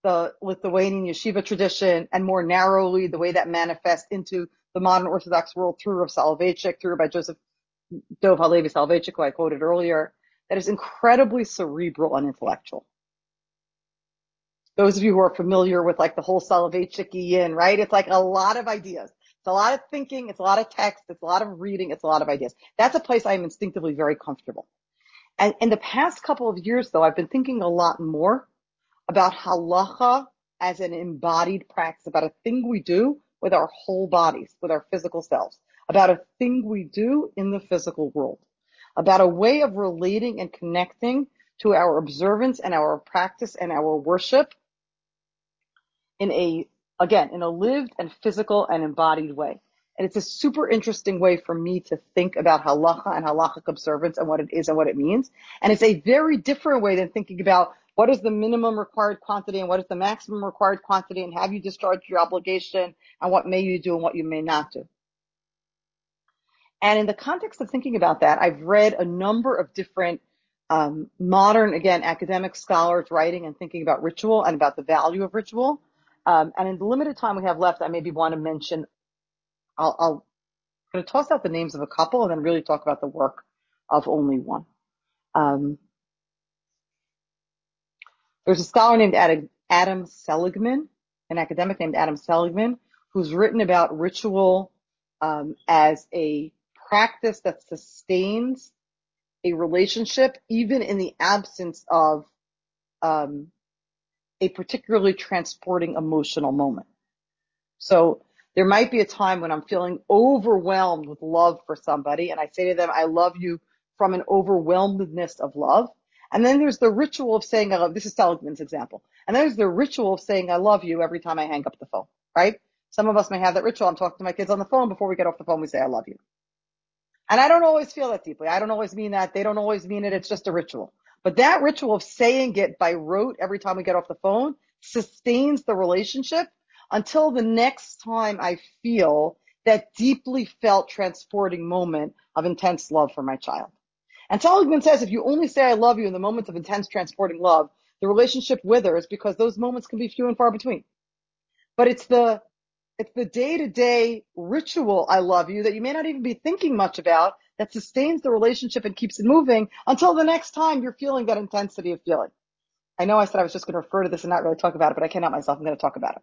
the Lithuanian yeshiva tradition, and more narrowly, the way that manifests into the modern Orthodox world through Rav Soloveitchik, through Rabbi Joseph Dov Halevi Soloveitchik, who I quoted earlier, that is incredibly cerebral and intellectual. Those of you who are familiar with like the whole Soloveitchikian, right? It's like a lot of ideas. It's a lot of thinking. It's a lot of text. It's a lot of reading. It's a lot of ideas. That's a place I am instinctively very comfortable. And in the past couple of years, though, I've been thinking a lot more about halacha as an embodied practice, about a thing we do with our whole bodies, with our physical selves, about a thing we do in the physical world, about a way of relating and connecting to our observance and our practice and our worship in a, again, in a lived and physical and embodied way. And it's a super interesting way for me to think about halacha and halachic observance and what it is and what it means. And it's a very different way than thinking about what is the minimum required quantity and what is the maximum required quantity and have you discharged your obligation and what may you do and what you may not do. And in the context of thinking about that, I've read a number of different um, modern, again, academic scholars writing and thinking about ritual and about the value of ritual. Um, and in the limited time we have left, I maybe want to mention, I'll, I'll I'm going to toss out the names of a couple and then really talk about the work of only one. Um, there's a scholar named Adam, Adam Seligman, an academic named Adam Seligman, who's written about ritual um, as a practice that sustains a relationship even in the absence of um, a particularly transporting emotional moment. So there might be a time when I'm feeling overwhelmed with love for somebody, and I say to them, I love you from an overwhelmedness of love. And then there's the ritual of saying I love. This is Seligman's example. And then there's the ritual of saying I love you every time I hang up the phone, right? Some of us may have that ritual. I'm talking to my kids on the phone. Before we get off the phone, we say I love you. And I don't always feel that deeply. I don't always mean that. They don't always mean it. It's just a ritual. But that ritual of saying it by rote every time we get off the phone sustains the relationship until the next time I feel that deeply felt transporting moment of intense love for my child. And Seligman says if you only say I love you in the moments of intense transporting love, the relationship withers because those moments can be few and far between. But it's the it's the day-to-day ritual I love you that you may not even be thinking much about that sustains the relationship and keeps it moving until the next time you're feeling that intensity of feeling. I know I said I was just going to refer to this and not really talk about it, but I can't help myself. I'm going to talk about it.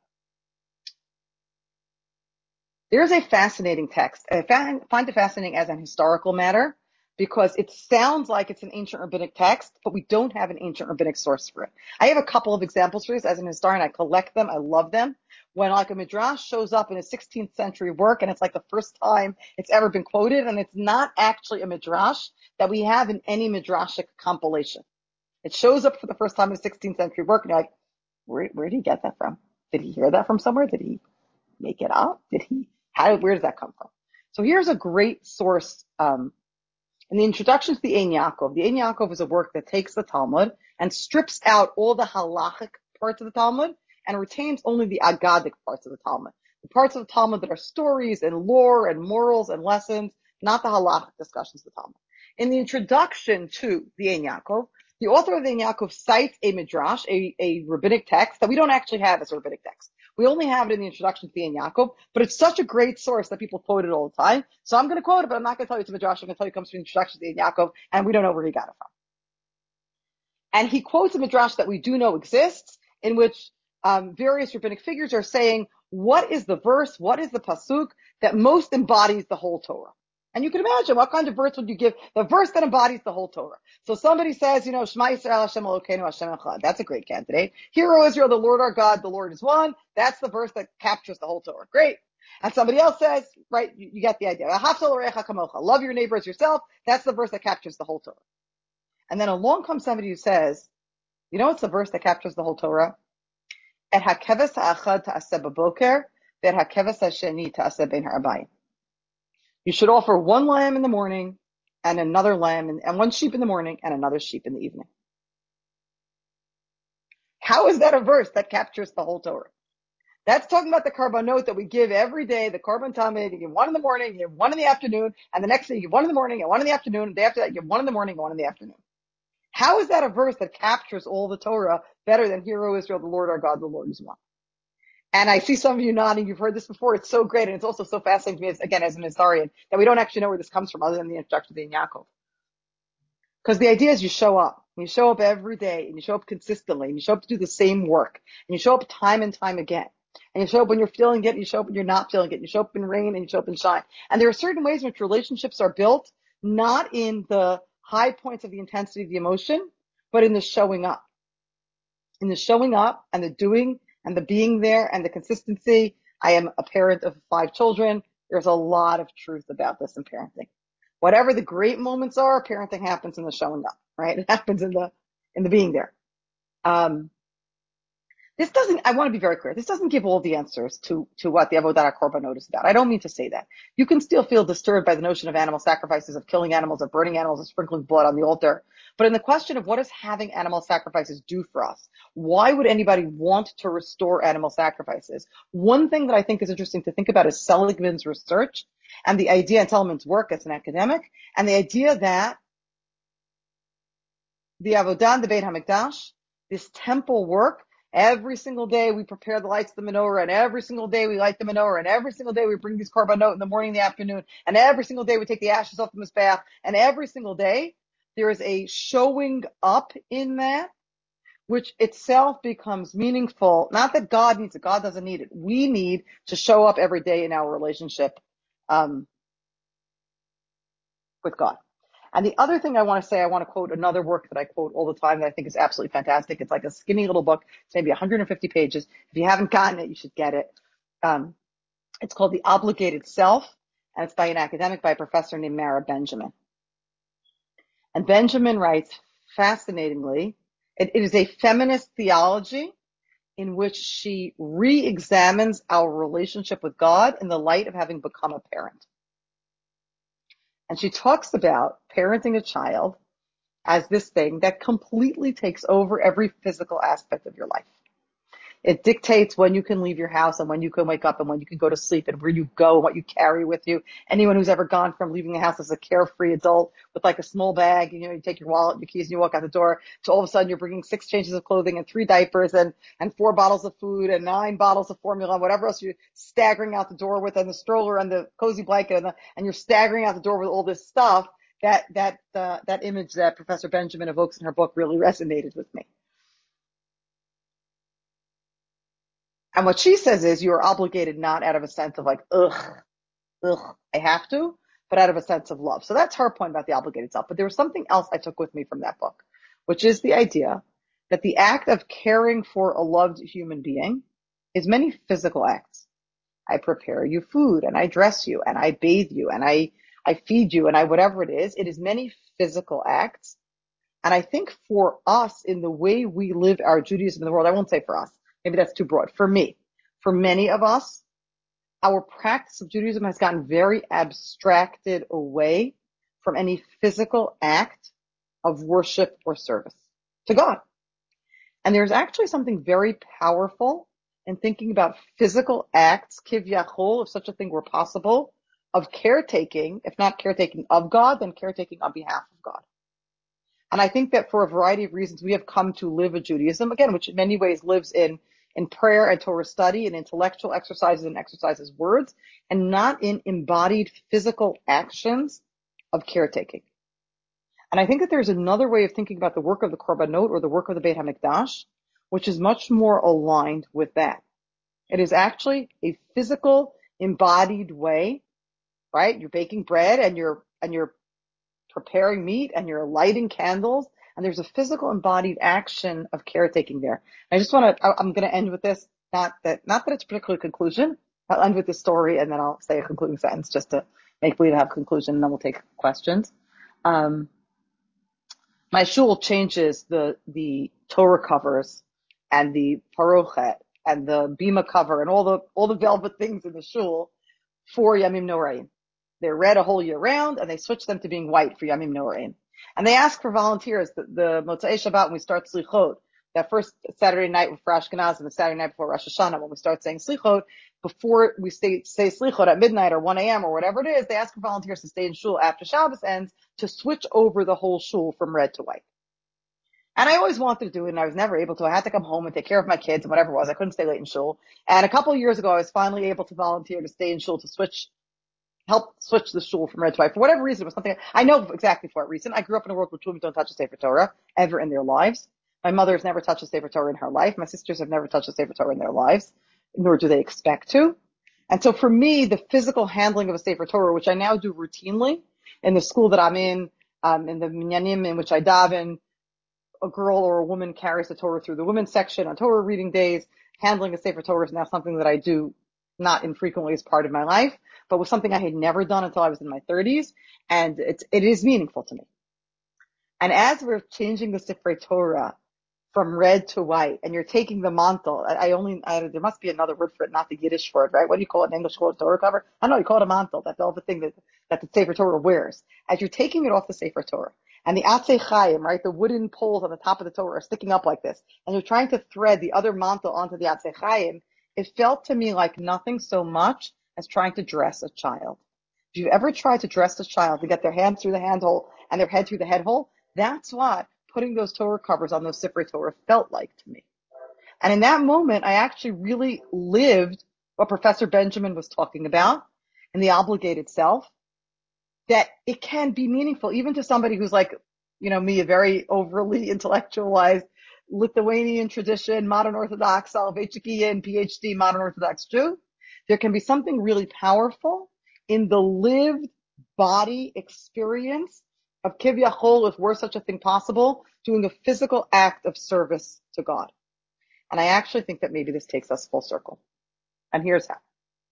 There's a fascinating text. I find it fascinating as an historical matter because it sounds like it's an ancient rabbinic text, but we don't have an ancient rabbinic source for it. I have a couple of examples for this. As an historian, I collect them. I love them. When like a midrash shows up in a sixteenth century work and it's like the first time it's ever been quoted and it's not actually a midrash that we have in any midrashic compilation. It shows up for the first time in a sixteenth century work and you're like, where, where did he get that from? Did he hear that from somewhere? Did he make it up? Did he? How? Where does that come from? So here's a great source. Um, in the introduction to the Ein Yaakov, the Ein Yaakov is a work that takes the Talmud and strips out all the halachic parts of the Talmud and retains only the agadic parts of the Talmud. The parts of the Talmud that are stories and lore and morals and lessons, not the halachic discussions of the Talmud. In the introduction to the Ein Yaakov, the author of the Ein Yaakov cites a midrash, a, a rabbinic text that we don't actually have as a rabbinic text. We only have it in the introduction to the Ein Yaakov, but it's such a great source that people quote it all the time. So I'm going to quote it, but I'm not going to tell you it's a midrash. I'm going to tell you it comes from the introduction to the Ein Yaakov, and we don't know where he got it from. And he quotes a midrash that we do know exists, in which um, various rabbinic figures are saying, what is the verse, what is the pasuk that most embodies the whole Torah? And you can imagine what kind of verse would you give? The verse that embodies the whole Torah. So somebody says, you know, Shema Yisrael Hashem Elokeinu Hashem Echad. That's a great candidate. Hear, O Israel, the Lord our God, the Lord is one. That's the verse that captures the whole Torah. Great. And somebody else says, right, you, you get the idea. Love your neighbor as yourself. That's the verse that captures the whole Torah. And then along comes somebody who says, you know what's the verse that captures the whole Torah? Et hakeves ha'achad ta'aseh b'boker, ve'et hakeves ha'sheni ta'aseh bein ha'arbayim. You should offer one lamb in the morning and another lamb in, and one sheep in the morning and another sheep in the evening. How is that a verse that captures the whole Torah? That's talking about the korbanot that we give every day, the korban tamid. You give one in the morning, you give one in the afternoon, and the next day you give one in the morning and one in the afternoon, and the day after that you give one in the morning and one in the afternoon. How is that a verse that captures all the Torah better than Hear, O Israel, the Lord our God, the Lord is one? And I see some of you nodding. You've heard this before. It's so great. And it's also so fascinating to me, as, again, as an historian, that we don't actually know where this comes from other than the introduction to the Yaakov. Because the idea is you show up. You show up every day, and you show up consistently, and you show up to do the same work, and you show up time and time again. And you show up when you're feeling it, and you show up when you're not feeling it. You show up in rain, and you show up in shine. And there are certain ways in which relationships are built, not in the high points of the intensity of the emotion, but in the showing up. In the showing up and the doing and the being there and the consistency. I am a parent of five children. There's a lot of truth about this in parenting. Whatever the great moments are, parenting happens in the showing up, right? It happens in the, in the being there. Um, this doesn't, I want to be very clear. This doesn't give all the answers to, to what the Avodat HaKorbanot is about. I don't mean to say that. You can still feel disturbed by the notion of animal sacrifices, of killing animals, of burning animals, of sprinkling blood on the altar. But in the question of what does having animal sacrifices do for us? Why would anybody want to restore animal sacrifices? One thing that I think is interesting to think about is Seligman's research and the idea, and Seligman's work as an academic, and the idea that the Avodah, the Beit HaMikdash, this temple work, every single day we prepare the lights of the menorah, and every single day we light the menorah, and every single day we bring these korbanot in the morning and the afternoon, and every single day we take the ashes off the mizbeach, and every single day there is a showing up in that, which itself becomes meaningful. Not that God needs it. God doesn't need it. We need to show up every day in our relationship um, with God. And the other thing I want to say, I want to quote another work that I quote all the time that I think is absolutely fantastic. It's like a skinny little book. It's maybe one hundred fifty pages. If you haven't gotten it, you should get it. Um, it's called The Obligated Self, and it's by an academic, by a professor named Mara Benjamin. And Benjamin writes, fascinatingly, it, it is a feminist theology in which she re-examines our relationship with God in the light of having become a parent. And she talks about parenting a child as this thing that completely takes over every physical aspect of your life. It dictates when you can leave your house and when you can wake up and when you can go to sleep and where you go and what you carry with you. Anyone who's ever gone from leaving the house as a carefree adult with like a small bag, you know, you take your wallet, your keys, and you walk out the door, to all of a sudden you're bringing six changes of clothing and three diapers and, and four bottles of food and nine bottles of formula and whatever else you're staggering out the door with, and the stroller and the cozy blanket, and, the, and you're staggering out the door with all this stuff. That, that, uh, that image that Professor Benjamin evokes in her book really resonated with me. And what she says is you are obligated not out of a sense of like, ugh, ugh, I have to, but out of a sense of love. So that's her point about the obligated self. But there was something else I took with me from that book, which is the idea that the act of caring for a loved human being is many physical acts. I prepare you food, and I dress you, and I bathe you, and I, I feed you, and I, whatever it is, it is many physical acts. And I think for us, in the way we live our Judaism in the world, I won't say for us, maybe that's too broad. For me, for many of us, our practice of Judaism has gotten very abstracted away from any physical act of worship or service to God. And there's actually something very powerful in thinking about physical acts, kivyachol, if such a thing were possible, of caretaking, if not caretaking of God, then caretaking on behalf of God. And I think that for a variety of reasons, we have come to live a Judaism, again, which in many ways lives in, in prayer and Torah study and intellectual exercises and exercises words, and not in embodied physical actions of caretaking. And I think that there's another way of thinking about the work of the Korbanot or the work of the Beit HaMikdash, which is much more aligned with that. It is actually a physical, embodied way, right? You're baking bread and you're, and you're preparing meat and you're lighting candles, and there's a physical embodied action of caretaking there. I just want to, I'm going to end with this, not that, not that it's a particular conclusion. I'll end with this story and then I'll say a concluding sentence just to make believe I have a conclusion, and then we'll take questions. Um, my shul changes the, the Torah covers and the parochet and the bima cover and all the, all the velvet things in the shul for Yamim Noraim. They're red a whole year round, and they switch them to being white for Yamim Noraim. And they ask for volunteers. The, the Motzei Shabbat, when we start Slichot, that first Saturday night for Ashkenaz and the Saturday night before Rosh Hashanah, when we start saying Slichot, before we say, say Slichot at midnight or one a.m. or whatever it is, they ask for volunteers to stay in shul after Shabbos ends to switch over the whole shul from red to white. And I always wanted to do it, and I was never able to. I had to come home and take care of my kids and whatever it was. I couldn't stay late in shul. And a couple of years ago, I was finally able to volunteer to stay in shul to switch, help switch the shul from red to white. For whatever reason, it was something, I know exactly for what reason. I grew up in a world where children don't touch a Sefer Torah ever in their lives. My mother has never touched a Sefer Torah in her life. My sisters have never touched a Sefer Torah in their lives, nor do they expect to. And so for me, the physical handling of a Sefer Torah, which I now do routinely in the school that I'm in, um, in the minyanim in which I daven, a girl or a woman carries the Torah through the women's section on Torah reading days. Handling a Sefer Torah is now something that I do not infrequently as part of my life, but was something I had never done until I was in my thirties. And it's, it is meaningful to me. And as we're changing the Sefer Torah from red to white, and you're taking the mantle, I, I only, I, there must be another word for it, not the Yiddish word, right? What do you call it in English? Call it Torah cover? I don't know, you call it a mantle. That's all the thing that, that the Sefer Torah wears. As you're taking it off the Sefer Torah, and the Atzei Chaim, right, the wooden poles on the top of the Torah are sticking up like this, and you're trying to thread the other mantle onto the Atzei Chaim, it felt to me like nothing so much as trying to dress a child. If you've ever tried to dress a child to get their hand through the handhole and their head through the head hole, that's what putting those Torah covers on those Sefer Torah felt like to me. And in that moment, I actually really lived what Professor Benjamin was talking about in The Obligated Self, that it can be meaningful even to somebody who's like, you know, me, a very overly intellectualized Lithuanian tradition, modern Orthodox, Soloveitchian, PhD, modern Orthodox Jew. There can be something really powerful in the lived body experience of Kivyachol, if were such a thing possible, doing a physical act of service to God. And I actually think that maybe this takes us full circle. And here's how.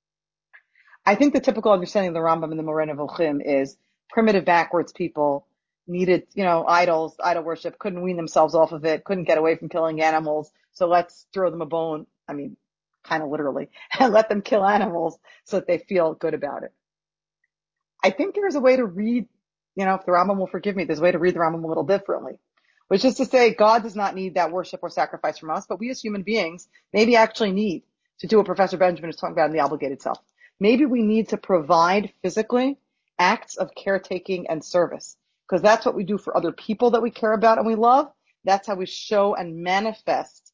I think the typical understanding of the Rambam and the Moreh Nevuchim is primitive backwards people needed, you know, idols, idol worship, couldn't wean themselves off of it, couldn't get away from killing animals, so let's throw them a bone, I mean, kind of literally, and let them kill animals so that they feel good about it. I think there's a way to read, you know, if the Rambam will forgive me, there's a way to read the Rambam a little differently, which is to say God does not need that worship or sacrifice from us, but we as human beings maybe actually need to do what Professor Benjamin is talking about in The Obligated Self. Maybe we need to provide physically acts of caretaking and service, because that's what we do for other people that we care about and we love. That's how we show and manifest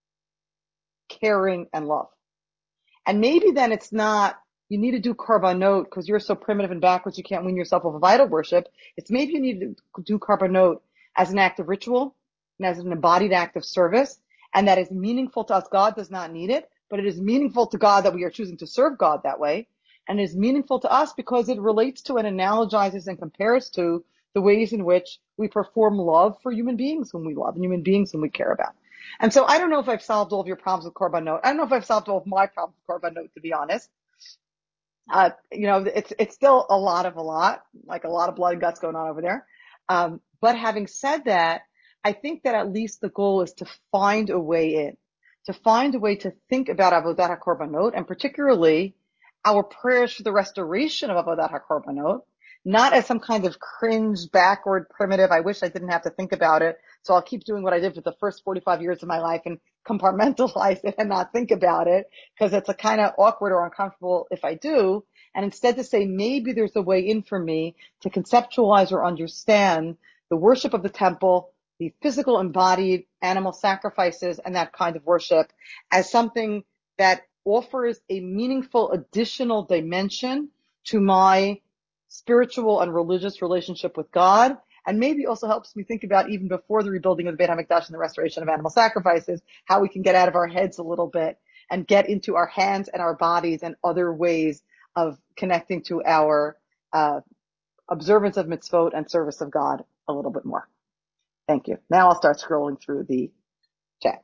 caring and love. And maybe then it's not, you need to do korbanot because you're so primitive and backwards you can't wean yourself off of idol worship. It's maybe you need to do korbanot as an act of ritual and as an embodied act of service, and that is meaningful to us. God does not need it, but it is meaningful to God that we are choosing to serve God that way. And it is meaningful to us because it relates to and analogizes and compares to the ways in which we perform love for human beings whom we love and human beings whom we care about. And so I don't know if I've solved all of your problems with korbanot. I don't know if I've solved all of my problems with korbanot, to be honest. Uh, you know, it's, it's still a lot of a lot, like a lot of blood and guts going on over there. Um, but having said that, I think that at least the goal is to find a way in, to find a way to think about Avodat HaKorbanot, and particularly our prayers for the restoration of Avodat HaKorbanot, not as some kind of cringe, backward, primitive, I wish I didn't have to think about it, so I'll keep doing what I did for the first forty-five years of my life and compartmentalize it and not think about it, because it's a kind of awkward or uncomfortable if I do, and instead to say maybe there's a way in for me to conceptualize or understand the worship of the temple, the physical embodied animal sacrifices and that kind of worship as something that offers a meaningful additional dimension to my spiritual and religious relationship with God, and maybe also helps me think about, even before the rebuilding of the Beit HaMikdash and the restoration of animal sacrifices, how we can get out of our heads a little bit and get into our hands and our bodies and other ways of connecting to our uh, observance of mitzvot and service of God a little bit more. Thank you. Now I'll start scrolling through the chat.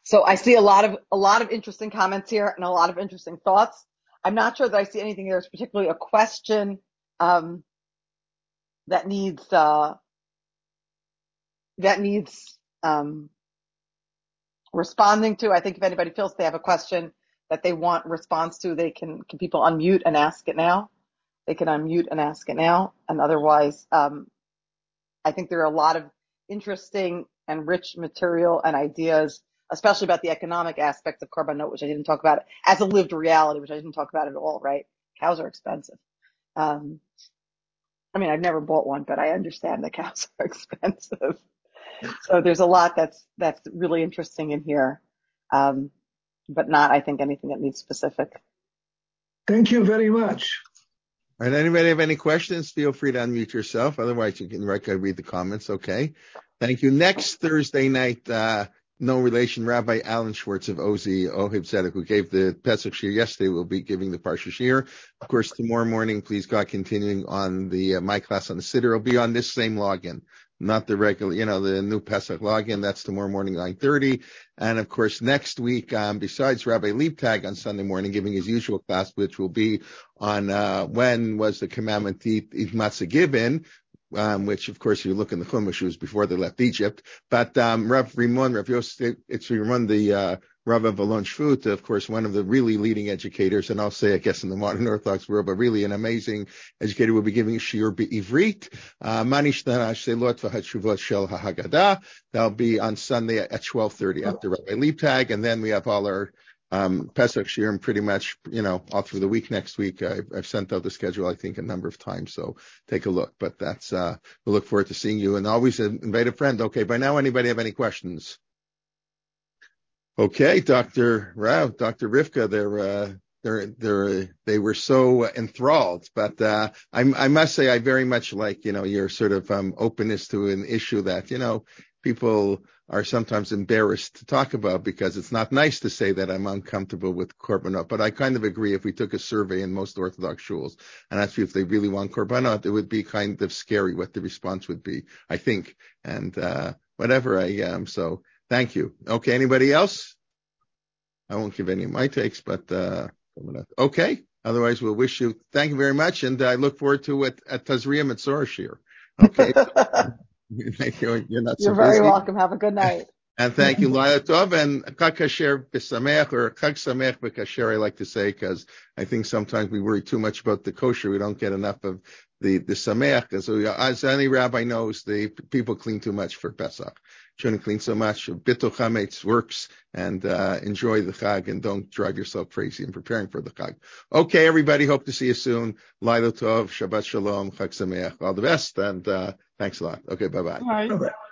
So I see a lot of, a lot of interesting comments here and a lot of interesting thoughts. I'm not sure that I see anything there's particularly a question, um, that needs, uh, that needs, um, responding to. I think if anybody feels they have a question that they want response to, they can, can people unmute and ask it now? They can unmute and ask it now. And otherwise, um, I think there are a lot of interesting and rich material and ideas, especially about the economic aspects of korbanot, which I didn't talk about as a lived reality, which I didn't talk about at all, right? Cows are expensive. Um, I mean, I've never bought one, but I understand that cows are expensive. So there's a lot that's, that's really interesting in here. Um, but not, I think, anything that needs specific. Thank you very much. All right, anybody have any questions? Feel free to unmute yourself. Otherwise, you can read the comments. Okay. Thank you. Next Thursday night, uh, no relation, Rabbi Alan Schwartz of Ozi Ohib Tzedek, who gave the Pesach Shir yesterday, will be giving the Parsha Shir. Of course, tomorrow morning, please God, continuing on the uh, my class on the Siddur, will be on this same login, not the regular, you know, the new Pesach login. That's tomorrow morning, nine thirty. And of course, next week, um, besides Rabbi Liebtag on Sunday morning, giving his usual class, which will be on uh when was the commandment to eat, eat matzah given, um, which of course you look in the Chumash, was before they left Egypt. But um Rav Rimon, Rav Yosef, it's Rimon, the uh Rav of Alon Shvut, of course, one of the really leading educators, and I'll say, I guess, in the modern Orthodox world, but really an amazing educator, will be giving a shiur be'ivrit, uh, manish selot v'hatshuvot shel ha'Haggadah. That'll be on Sunday at twelve thirty after Rabbi Liebtag, and then we have all our Um, Pesach Shiurim pretty much, you know, all through the week next week. I've, I've sent out the schedule, I think, a number of times, so take a look. But that's, uh, we'll look forward to seeing you, and always invite a friend. Okay, by now, anybody have any questions? Okay, Doctor Rav, Doctor Rivka, they're, uh, they're, they're, they were so enthralled, but, uh, I, I must say I very much like, you know, your sort of, um, openness to an issue that, you know, people are sometimes embarrassed to talk about, because it's not nice to say that I'm uncomfortable with korbanot. But I kind of agree, if we took a survey in most Orthodox shuls and asked you if they really want korbanot, it would be kind of scary what the response would be, I think. And, uh, whatever I am. Um, so thank you. Okay. Anybody else? I won't give any of my takes, but, uh, okay. Otherwise, we'll wish you, thank you very much. And I look forward to it at Tazria Mitzorah Shir. Okay. Thank you. You're not so You're very busy. welcome. Have a good night. And thank you, Laila Tov, and Chag Kasher B'Sameach, or Chag Sameach B'Kasher, I like to say, because I think sometimes we worry too much about the kosher. We don't get enough of the, the Sameach. So as any rabbi knows, the people clean too much for Pesach. Shouldn't clean so much. Bittul Chametz works, and uh, enjoy the Chag, and don't drive yourself crazy in preparing for the Chag. Okay, everybody, hope to see you soon. Laila Tov, Shabbat Shalom, Chag Sameach, all the best, and uh, thanks a lot. Okay, bye-bye. All right. Bye-bye.